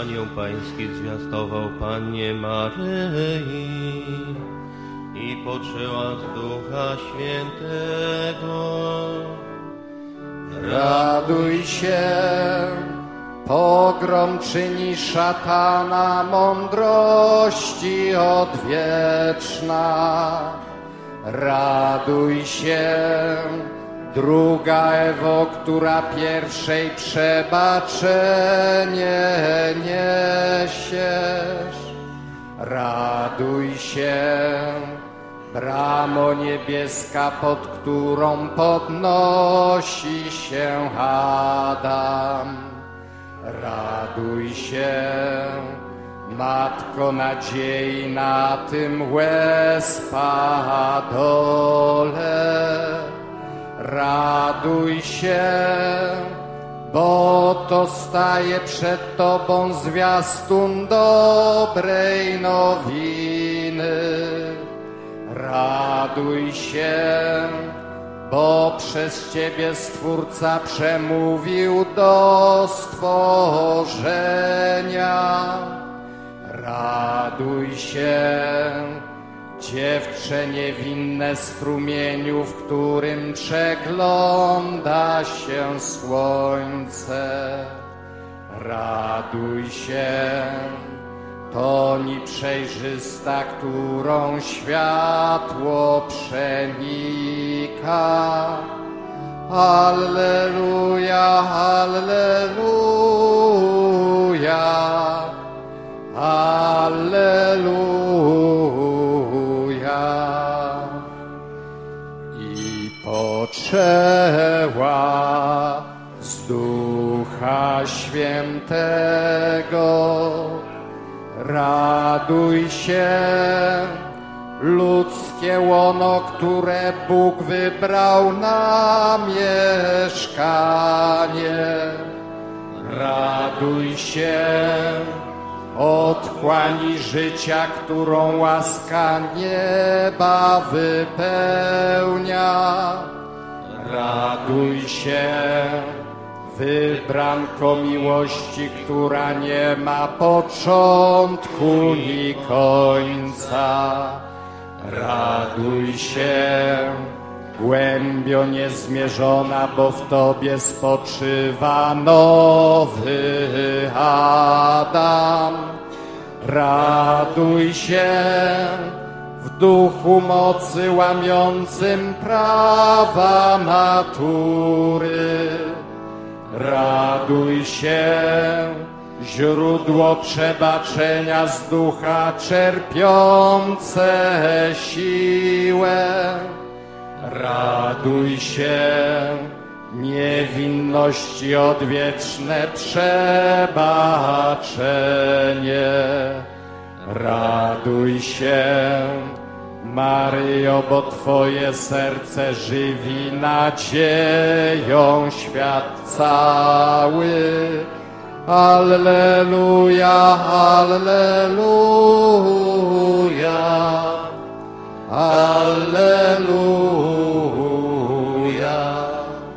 Anioł Pański zwiastował Pannie Maryi i poczęła z Ducha Świętego. Raduj się, pogrom czyni szatana, mądrości odwieczna. Raduj się, druga Ewo, która pierwszej przebaczenie niesiesz. Raduj się, bramo niebieska, pod którą podnosi się Adam. Raduj się, Matko nadziei na tym łez padole. Raduj się, bo to staje przed Tobą zwiastun dobrej nowiny. Raduj się, bo przez Ciebie Stwórca przemówił do stworzenia. Raduj się, dziewczę niewinne, strumieniu, w którym przegląda się słońce. Raduj się, toni przejrzysta, którą światło przenika. Alleluja, alleluja, alleluja. I poczęła z Ducha Świętego. Raduj się, ludzkie łono, które Bóg wybrał na mieszkanie. Raduj się, otchłani życia, którą łaska nieba wypełnia. Raduj się, wybranko miłości, która nie ma początku ni końca. Raduj się, głębio niezmierzona, bo w Tobie spoczywa nowy Adam. Raduj się, w duchu mocy łamiącym prawa natury. Raduj się, źródło przebaczenia, z ducha czerpiące siłę. Raduj się, niewinności odwieczne przebaczenie. Raduj się, Maryjo, bo Twoje serce żywi nadzieją świat cały. Alleluja, alleluja, alleluja.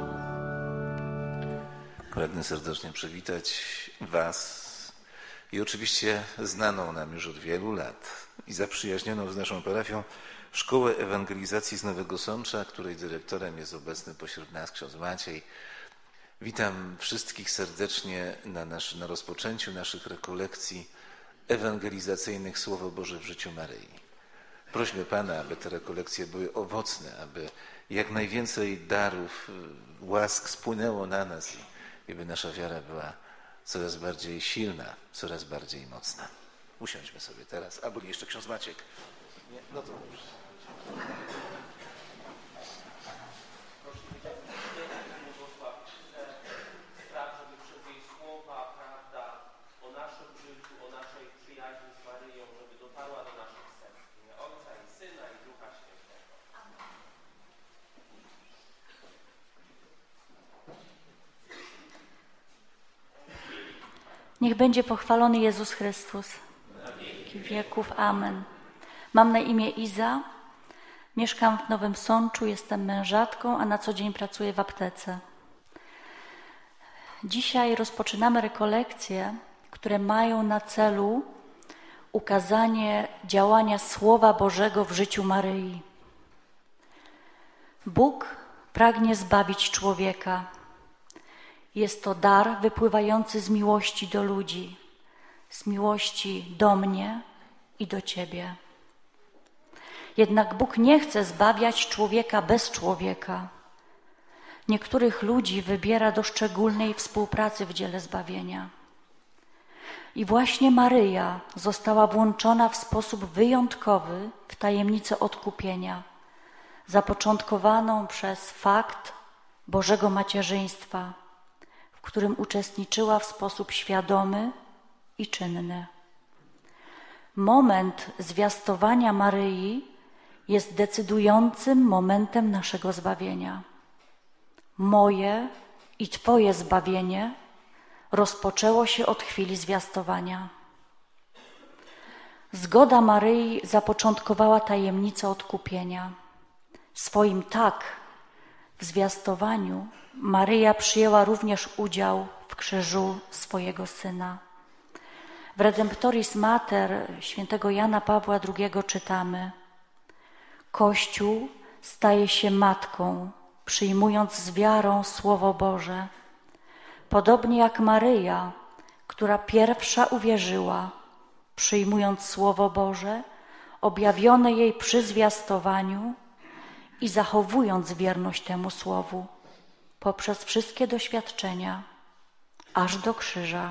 Pragnę serdecznie przywitać Was i oczywiście znaną nam już od wielu lat i zaprzyjaźnioną z naszą parafią Szkołę Ewangelizacji z Nowego Sącza, której dyrektorem jest obecny pośród nas ksiądz Maciej. Witam wszystkich serdecznie na rozpoczęciu naszych rekolekcji ewangelizacyjnych Słowo Boże w życiu Maryi. Prośmy Pana, aby te rekolekcje były owocne, aby jak najwięcej darów, łask spłynęło na nas i aby nasza wiara była coraz bardziej silna, coraz bardziej mocna. Usiądźmy sobie teraz. Albo jeszcze ksiądz Maciek. Nie? No to dobrze. Niech będzie pochwalony Jezus Chrystus. W wieków. Amen. Mam na imię Iza, mieszkam w Nowym Sączu, jestem mężatką, a na co dzień pracuję w aptece. Dzisiaj rozpoczynamy rekolekcję, które mają na celu ukazanie działania Słowa Bożego w życiu Maryi. Bóg pragnie zbawić człowieka. Jest to dar wypływający z miłości do ludzi, z miłości do mnie i do Ciebie. Jednak Bóg nie chce zbawiać człowieka bez człowieka. Niektórych ludzi wybiera do szczególnej współpracy w dziele zbawienia. I właśnie Maryja została włączona w sposób wyjątkowy w tajemnicę odkupienia, zapoczątkowaną przez fakt Bożego macierzyństwa, w którym uczestniczyła w sposób świadomy i czynny. Moment zwiastowania Maryi jest decydującym momentem naszego zbawienia. Moje i Twoje zbawienie rozpoczęło się od chwili zwiastowania. Zgoda Maryi zapoczątkowała tajemnicę odkupienia. Swoim tak w zwiastowaniu Maryja przyjęła również udział w krzyżu swojego Syna. W Redemptoris Mater świętego Jana Pawła II czytamy: Kościół staje się matką, przyjmując z wiarą Słowo Boże. Podobnie jak Maryja, która pierwsza uwierzyła, przyjmując Słowo Boże, objawione jej przy zwiastowaniu i zachowując wierność temu Słowu poprzez wszystkie doświadczenia, aż do krzyża.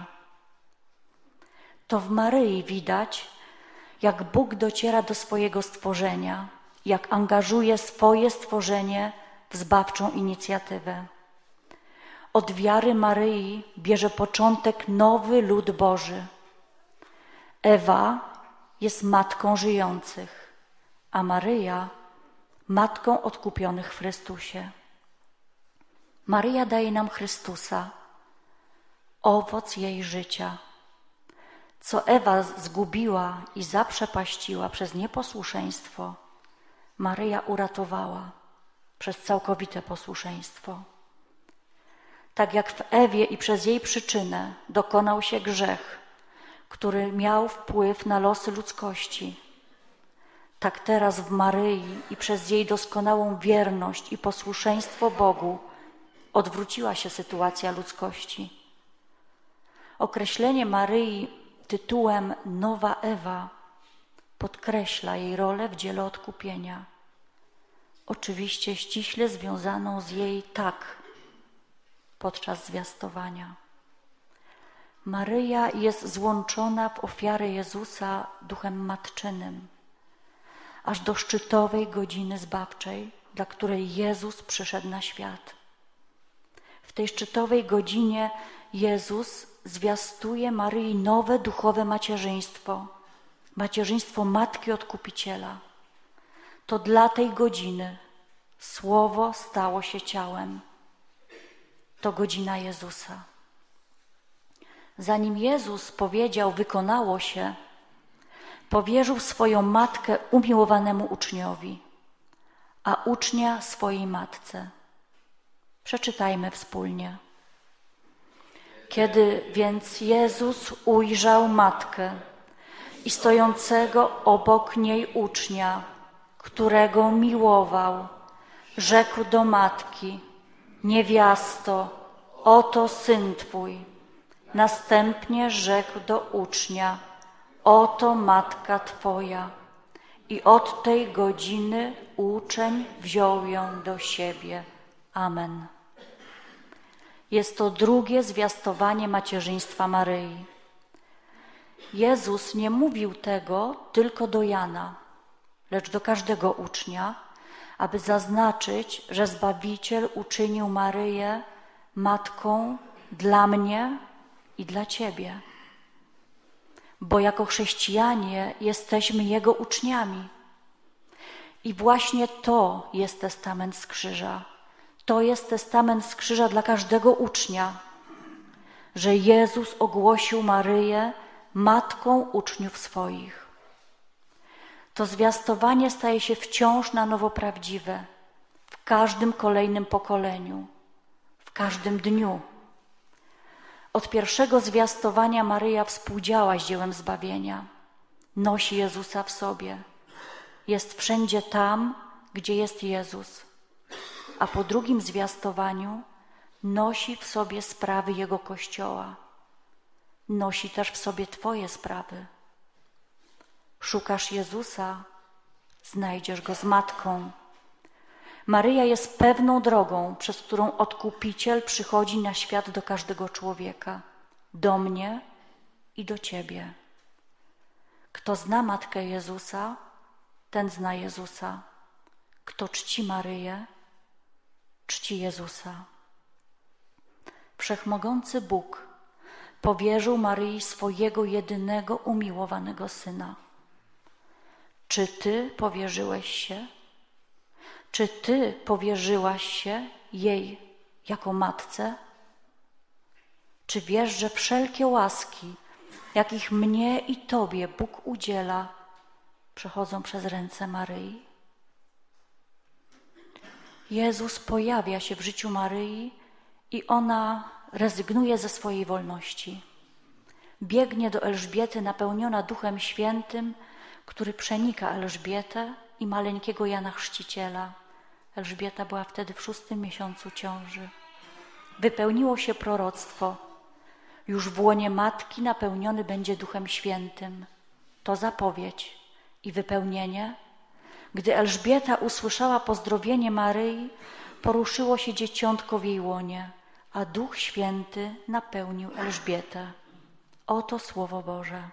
To w Maryi widać, jak Bóg dociera do swojego stworzenia, jak angażuje swoje stworzenie w zbawczą inicjatywę. Od wiary Maryi bierze początek nowy lud Boży. Ewa jest matką żyjących, a Maryja matką odkupionych w Chrystusie. Maryja daje nam Chrystusa, owoc jej życia. Co Ewa zgubiła i zaprzepaściła przez nieposłuszeństwo, Maryja uratowała przez całkowite posłuszeństwo. Tak jak w Ewie i przez jej przyczynę dokonał się grzech, który miał wpływ na losy ludzkości, tak teraz w Maryi i przez jej doskonałą wierność i posłuszeństwo Bogu odwróciła się sytuacja ludzkości. Określenie Maryi tytułem Nowa Ewa podkreśla jej rolę w dziele odkupienia, oczywiście ściśle związaną z jej tak podczas zwiastowania. Maryja jest złączona w ofiarę Jezusa duchem matczynym, aż do szczytowej godziny zbawczej, dla której Jezus przyszedł na świat. W tej szczytowej godzinie Jezus zwiastuje Maryi nowe duchowe macierzyństwo, macierzyństwo Matki Odkupiciela. To dla tej godziny Słowo stało się ciałem. To godzina Jezusa. Zanim Jezus powiedział wykonało się, powierzył swoją matkę umiłowanemu uczniowi, a ucznia swojej matce. Przeczytajmy wspólnie. Kiedy więc Jezus ujrzał matkę i stojącego obok niej ucznia, którego miłował, rzekł do matki: niewiasto, oto syn twój. Następnie rzekł do ucznia: oto matka twoja. I od tej godziny uczeń wziął ją do siebie. Amen. Jest to drugie zwiastowanie macierzyństwa Maryi. Jezus nie mówił tego tylko do Jana, lecz do każdego ucznia, aby zaznaczyć, że Zbawiciel uczynił Maryję matką dla mnie i dla Ciebie. Bo jako chrześcijanie jesteśmy Jego uczniami. I właśnie to jest testament z krzyża. To jest testament z krzyża dla każdego ucznia, że Jezus ogłosił Maryję matką uczniów swoich. To zwiastowanie staje się wciąż na nowo prawdziwe w każdym kolejnym pokoleniu, w każdym dniu. Od pierwszego zwiastowania Maryja współdziała z dziełem zbawienia. Nosi Jezusa w sobie. Jest wszędzie tam, gdzie jest Jezus. A po drugim zwiastowaniu nosi w sobie sprawy Jego Kościoła. Nosi też w sobie Twoje sprawy. Szukasz Jezusa, znajdziesz Go z Matką. Maryja jest pewną drogą, przez którą Odkupiciel przychodzi na świat do każdego człowieka, do mnie i do Ciebie. Kto zna Matkę Jezusa, ten zna Jezusa. Kto czci Maryję, czci Jezusa. Wszechmogący Bóg powierzył Maryi swojego jedynego umiłowanego Syna. Czy Ty powierzyłeś się? Czy Ty powierzyłaś się jej jako matce? Czy wiesz, że wszelkie łaski, jakich mnie i Tobie Bóg udziela, przechodzą przez ręce Maryi? Jezus pojawia się w życiu Maryi i ona rezygnuje ze swojej wolności. Biegnie do Elżbiety napełniona Duchem Świętym, który przenika Elżbietę i maleńkiego Jana Chrzciciela. Elżbieta była wtedy w 6. miesiącu ciąży. Wypełniło się proroctwo. Już w łonie matki napełniony będzie Duchem Świętym. To zapowiedź i wypełnienie. Gdy Elżbieta usłyszała pozdrowienie Maryi, poruszyło się dzieciątko w jej łonie, a Duch Święty napełnił Elżbietę. Oto Słowo Boże.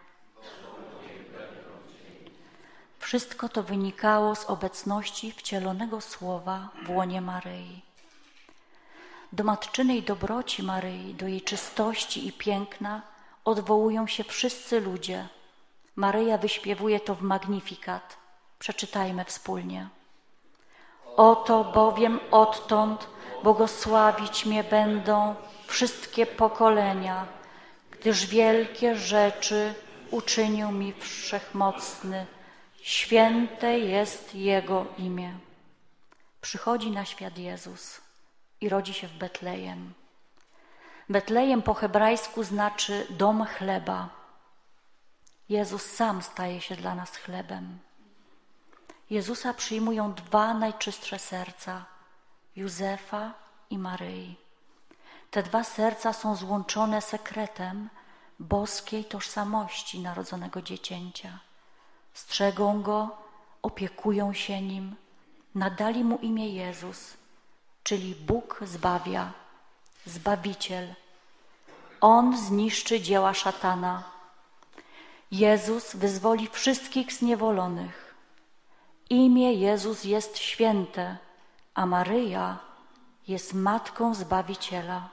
Wszystko to wynikało z obecności wcielonego Słowa w łonie Maryi. Do matczynej dobroci Maryi, do jej czystości i piękna odwołują się wszyscy ludzie. Maryja wyśpiewuje to w Magnificat. Przeczytajmy wspólnie. Oto bowiem odtąd błogosławić mnie będą wszystkie pokolenia, gdyż wielkie rzeczy uczynił mi Wszechmocny. Święte jest Jego imię. Przychodzi na świat Jezus i rodzi się w Betlejem. Betlejem po hebrajsku znaczy dom chleba. Jezus sam staje się dla nas chlebem. Jezusa przyjmują dwa najczystsze serca, Józefa i Maryi. Te dwa serca są złączone sekretem boskiej tożsamości narodzonego dziecięcia. Strzegą Go, opiekują się Nim, nadali Mu imię Jezus, czyli Bóg zbawia, Zbawiciel. On zniszczy dzieła szatana. Jezus wyzwoli wszystkich zniewolonych. Imię Jezus jest święte, a Maryja jest Matką Zbawiciela.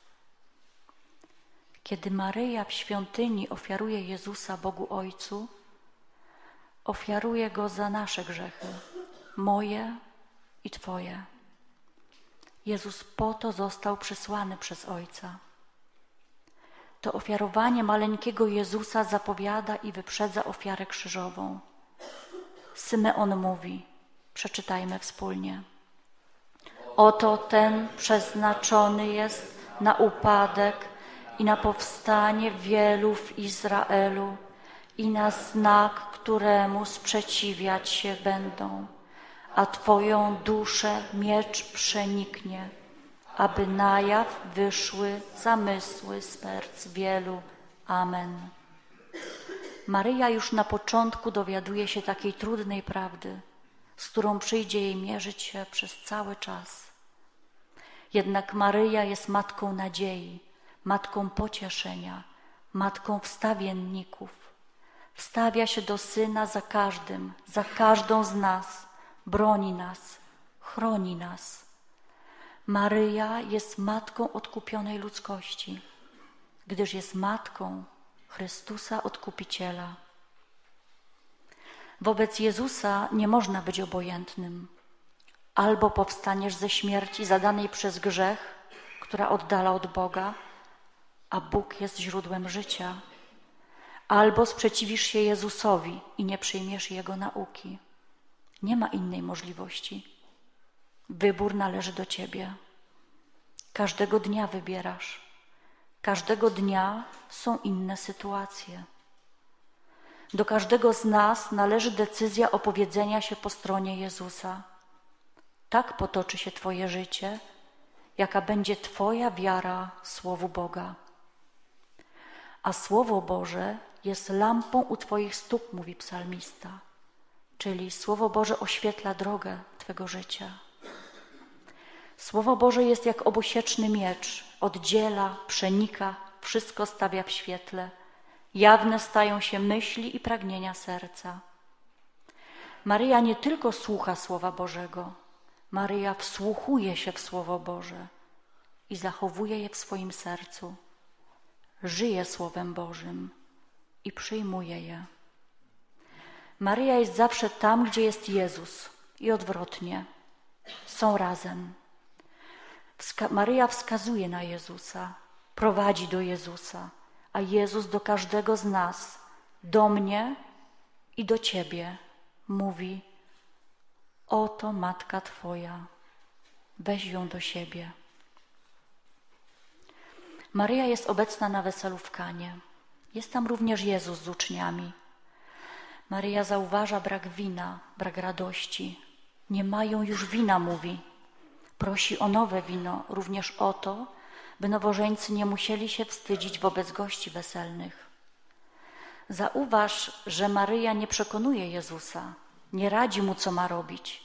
Kiedy Maryja w świątyni ofiaruje Jezusa Bogu Ojcu, ofiaruje Go za nasze grzechy, moje i Twoje. Jezus po to został przysłany przez Ojca. To ofiarowanie maleńkiego Jezusa zapowiada i wyprzedza ofiarę krzyżową. Symeon mówi, przeczytajmy wspólnie. Oto ten przeznaczony jest na upadek i na powstanie wielu w Izraelu i na znak, któremu sprzeciwiać się będą, a Twoją duszę miecz przeniknie, aby na jaw wyszły zamysły serc wielu. Amen. Maryja już na początku dowiaduje się takiej trudnej prawdy, z którą przyjdzie jej mierzyć się przez cały czas. Jednak Maryja jest matką nadziei, matką pocieszenia, matką wstawienników. Wstawia się do Syna za każdym, za każdą z nas, broni nas, chroni nas. Maryja jest matką odkupionej ludzkości, gdyż jest matką Chrystusa Odkupiciela. Wobec Jezusa nie można być obojętnym. Albo powstaniesz ze śmierci zadanej przez grzech, która oddala od Boga, a Bóg jest źródłem życia, albo sprzeciwisz się Jezusowi i nie przyjmiesz Jego nauki. Nie ma innej możliwości. Wybór należy do Ciebie. Każdego dnia wybierasz. Każdego dnia są inne sytuacje. Do każdego z nas należy decyzja opowiedzenia się po stronie Jezusa. Tak potoczy się Twoje życie, jaka będzie Twoja wiara Słowu Boga. A Słowo Boże jest lampą u Twoich stóp, mówi psalmista, czyli Słowo Boże oświetla drogę Twego życia. Słowo Boże jest jak obosieczny miecz, oddziela, przenika, wszystko stawia w świetle. Jawne stają się myśli i pragnienia serca. Maryja nie tylko słucha Słowa Bożego, Maryja wsłuchuje się w Słowo Boże i zachowuje je w swoim sercu. Żyje Słowem Bożym i przyjmuje je. Maryja jest zawsze tam, gdzie jest Jezus i odwrotnie. Są razem. Maryja wskazuje na Jezusa, prowadzi do Jezusa, a Jezus do każdego z nas, do mnie i do Ciebie mówi: oto Matka Twoja, weź ją do siebie. Maryja jest obecna na weselu w Kanie. Jest tam również Jezus z uczniami. Maryja zauważa brak wina, brak radości. Nie mają już wina, mówi. Prosi o nowe wino, również o to, by nowożeńcy nie musieli się wstydzić wobec gości weselnych. Zauważ, że Maryja nie przekonuje Jezusa, nie radzi Mu, co ma robić.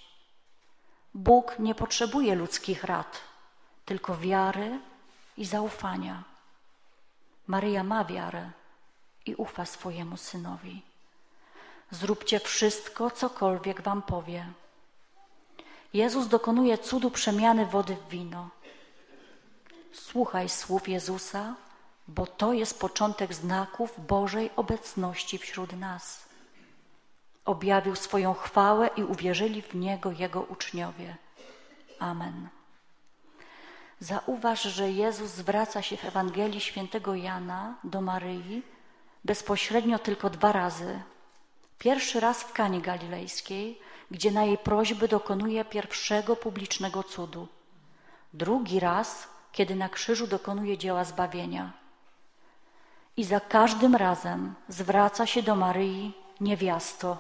Bóg nie potrzebuje ludzkich rad, tylko wiary i zaufania. Maryja ma wiarę i ufa swojemu Synowi. Zróbcie wszystko, cokolwiek wam powie. Jezus dokonuje cudu przemiany wody w wino. Słuchaj słów Jezusa, bo to jest początek znaków Bożej obecności wśród nas. Objawił swoją chwałę i uwierzyli w Niego Jego uczniowie. Amen. Zauważ, że Jezus zwraca się w Ewangelii Świętego Jana do Maryi bezpośrednio tylko 2 razy. Pierwszy raz w Kanie Galilejskiej, gdzie na jej prośbę dokonuje pierwszego publicznego cudu. Drugi raz, kiedy na krzyżu dokonuje dzieła zbawienia. I za każdym razem zwraca się do Maryi: niewiasto.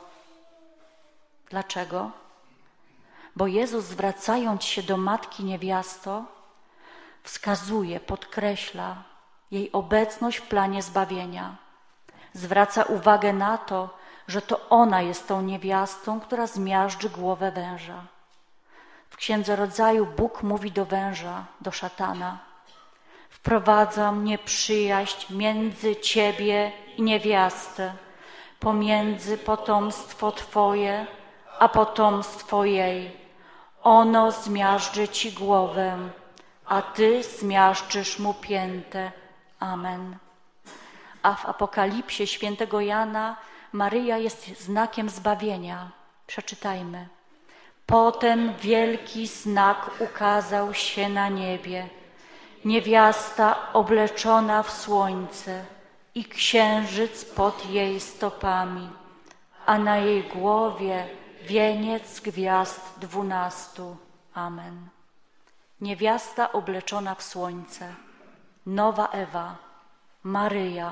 Dlaczego? Bo Jezus, zwracając się do Matki Niewiasto, wskazuje, podkreśla jej obecność w planie zbawienia. Zwraca uwagę na to, że to ona jest tą niewiastą, która zmiażdży głowę węża. W Księdze Rodzaju Bóg mówi do węża, do szatana: wprowadzam nieprzyjaźń między ciebie i niewiastę, pomiędzy potomstwo twoje a potomstwo jej. Ono zmiażdży ci głowę, a ty zmiażdżysz mu piętę. Amen. A w Apokalipsie Świętego Jana Maryja jest znakiem zbawienia. Przeczytajmy. Potem wielki znak ukazał się na niebie. Niewiasta obleczona w słońce i księżyc pod jej stopami, a na jej głowie wieniec gwiazd 12. Amen. Niewiasta obleczona w słońce, nowa Ewa, Maryja,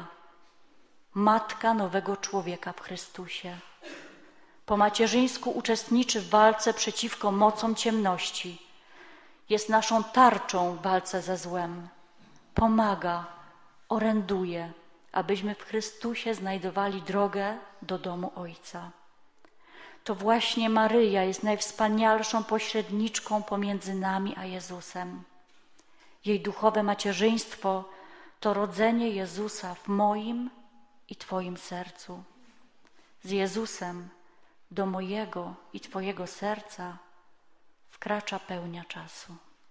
matka nowego człowieka w Chrystusie. Po macierzyńsku uczestniczy w walce przeciwko mocom ciemności. Jest naszą tarczą w walce ze złem. Pomaga, oręduje, abyśmy w Chrystusie znajdowali drogę do domu Ojca. To właśnie Maryja jest najwspanialszą pośredniczką pomiędzy nami a Jezusem. Jej duchowe macierzyństwo to rodzenie Jezusa w moim i Twoim sercu. Z Jezusem do mojego i Twojego serca wkracza pełnia czasu.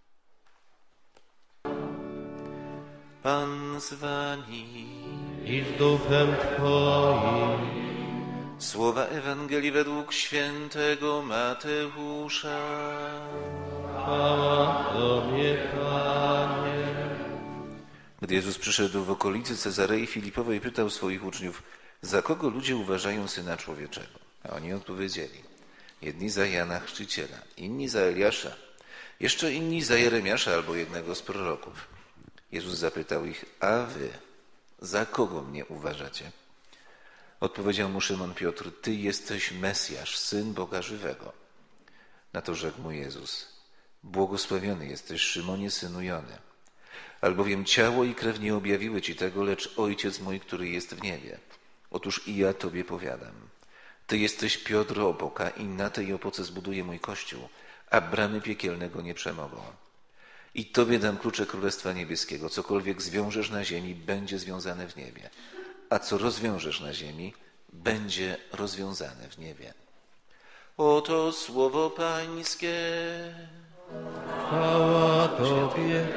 Pan z wami I z duchem Twoim. Słowa Ewangelii według świętego Mateusza. Chwała Tobie, Panie. Gdy Jezus przyszedł w okolicy Cezarei Filipowej, pytał swoich uczniów: za kogo ludzie uważają Syna Człowieczego? A oni odpowiedzieli: jedni za Jana Chrzciciela, inni za Eliasza, jeszcze inni za Jeremiasza albo jednego z proroków. Jezus zapytał ich: a wy za kogo mnie uważacie? Odpowiedział mu Szymon Piotr: ty jesteś Mesjasz, Syn Boga żywego. Na to rzekł mu Jezus: błogosławiony jesteś, Szymonie, synu Jony, albowiem ciało i krew nie objawiły ci tego, lecz Ojciec mój, który jest w niebie. Otóż i ja tobie powiadam: ty jesteś Piotr, opoka, i na tej opoce zbuduję mój Kościół, a bramy piekielnego nie przemogą. I tobie dam klucze Królestwa Niebieskiego. Cokolwiek zwiążesz na ziemi, będzie związane w niebie, a co rozwiążesz na ziemi, będzie rozwiązane w niebie. Oto słowo Pańskie. Chwała Tobie.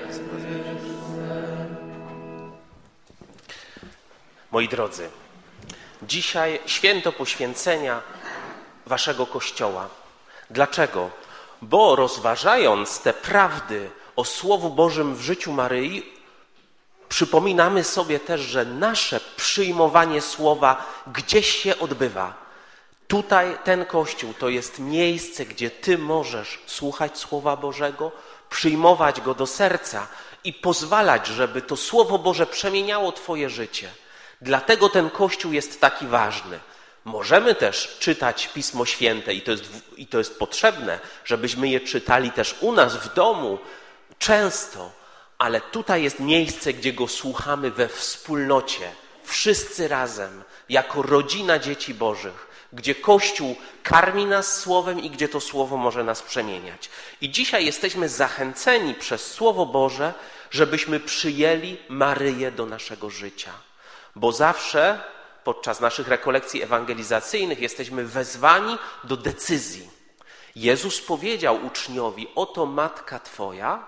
Moi drodzy, dzisiaj święto poświęcenia waszego Kościoła. Dlaczego? Bo rozważając te prawdy o Słowu Bożym w życiu Maryi, przypominamy sobie też, że nasze przyjmowanie Słowa gdzieś się odbywa. Tutaj ten Kościół to jest miejsce, gdzie ty możesz słuchać Słowa Bożego, przyjmować go do serca i pozwalać, żeby to Słowo Boże przemieniało twoje życie. Dlatego ten Kościół jest taki ważny. Możemy też czytać Pismo Święte i to jest potrzebne, żebyśmy je czytali też u nas w domu często, ale tutaj jest miejsce, gdzie go słuchamy we wspólnocie, wszyscy razem, jako rodzina dzieci Bożych, gdzie Kościół karmi nas Słowem i gdzie to Słowo może nas przemieniać. I dzisiaj jesteśmy zachęceni przez Słowo Boże, żebyśmy przyjęli Maryję do naszego życia. Bo zawsze podczas naszych rekolekcji ewangelizacyjnych jesteśmy wezwani do decyzji. Jezus powiedział uczniowi: oto matka twoja,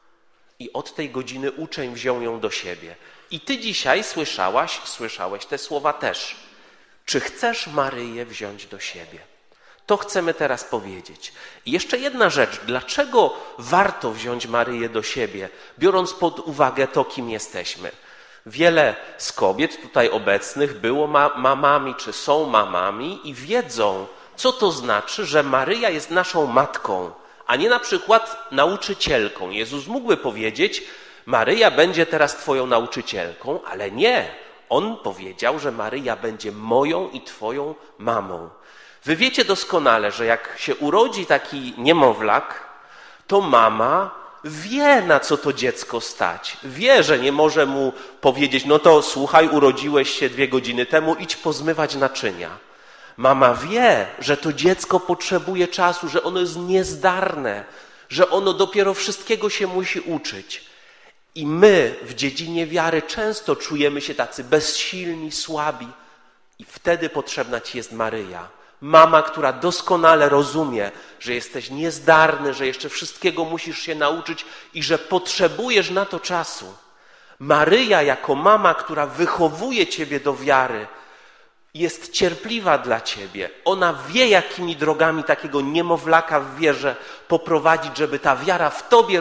i od tej godziny uczeń wziął ją do siebie. I ty dzisiaj słyszałeś te słowa też. Czy chcesz Maryję wziąć do siebie? To chcemy teraz powiedzieć. I jeszcze jedna rzecz. Dlaczego warto wziąć Maryję do siebie, biorąc pod uwagę to, kim jesteśmy? Wiele z kobiet tutaj obecnych było mamami, czy są mamami i wiedzą, co to znaczy, że Maryja jest naszą matką, a nie na przykład nauczycielką. Jezus mógłby powiedzieć: Maryja będzie teraz twoją nauczycielką, ale nie. On powiedział, że Maryja będzie moją i twoją mamą. Wy wiecie doskonale, że jak się urodzi taki niemowlak, to mama wie, na co to dziecko stać. Wie, że nie może mu powiedzieć: no to słuchaj, urodziłeś się 2 godziny temu, idź pozmywać naczynia. Mama wie, że to dziecko potrzebuje czasu, że ono jest niezdarne, że ono dopiero wszystkiego się musi uczyć. I my w dziedzinie wiary często czujemy się tacy bezsilni, słabi. I wtedy potrzebna ci jest Maryja. Mama, która doskonale rozumie, że jesteś niezdarny, że jeszcze wszystkiego musisz się nauczyć i że potrzebujesz na to czasu. Maryja jako mama, która wychowuje ciebie do wiary, jest cierpliwa dla ciebie. Ona wie, jakimi drogami takiego niemowlaka w wierze poprowadzić, żeby ta wiara w tobie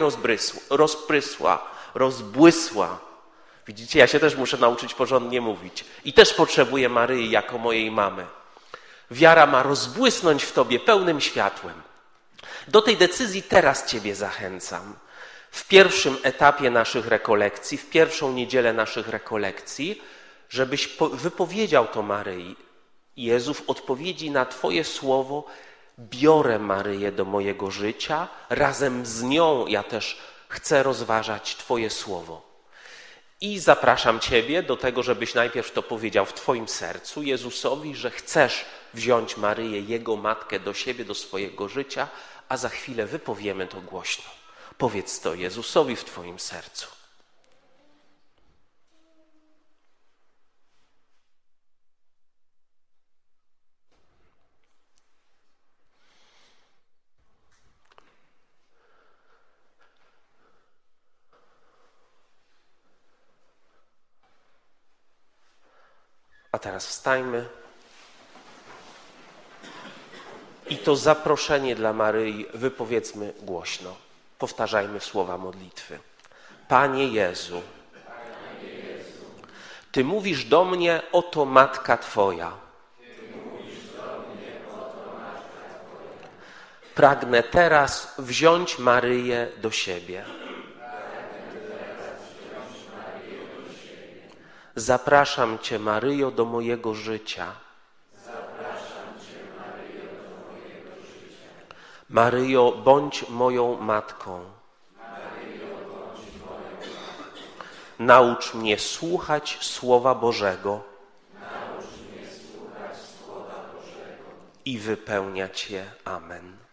rozbłysła. Widzicie, ja się też muszę nauczyć porządnie mówić. I też potrzebuję Maryi jako mojej mamy. Wiara ma rozbłysnąć w tobie pełnym światłem. Do tej decyzji teraz ciebie zachęcam. W pierwszym etapie naszych rekolekcji, w pierwszą niedzielę naszych rekolekcji, żebyś wypowiedział to Maryi. Jezu, w odpowiedzi na twoje słowo biorę Maryję do mojego życia. Razem z nią ja też chcę rozważać twoje słowo. I zapraszam ciebie do tego, żebyś najpierw to powiedział w twoim sercu Jezusowi, że chcesz wziąć Maryję, Jego matkę, do siebie, do swojego życia, a za chwilę wypowiemy to głośno. Powiedz to Jezusowi w twoim sercu. A teraz wstańmy i to zaproszenie dla Maryi wypowiedzmy głośno. Powtarzajmy słowa modlitwy. Panie Jezu, Ty mówisz do mnie: oto matka Twoja. Pragnę teraz wziąć Maryję do siebie. Zapraszam Cię, Maryjo, do mojego życia. Maryjo, bądź moją matką. Naucz mnie słuchać Słowa Bożego i wypełniać je. Amen.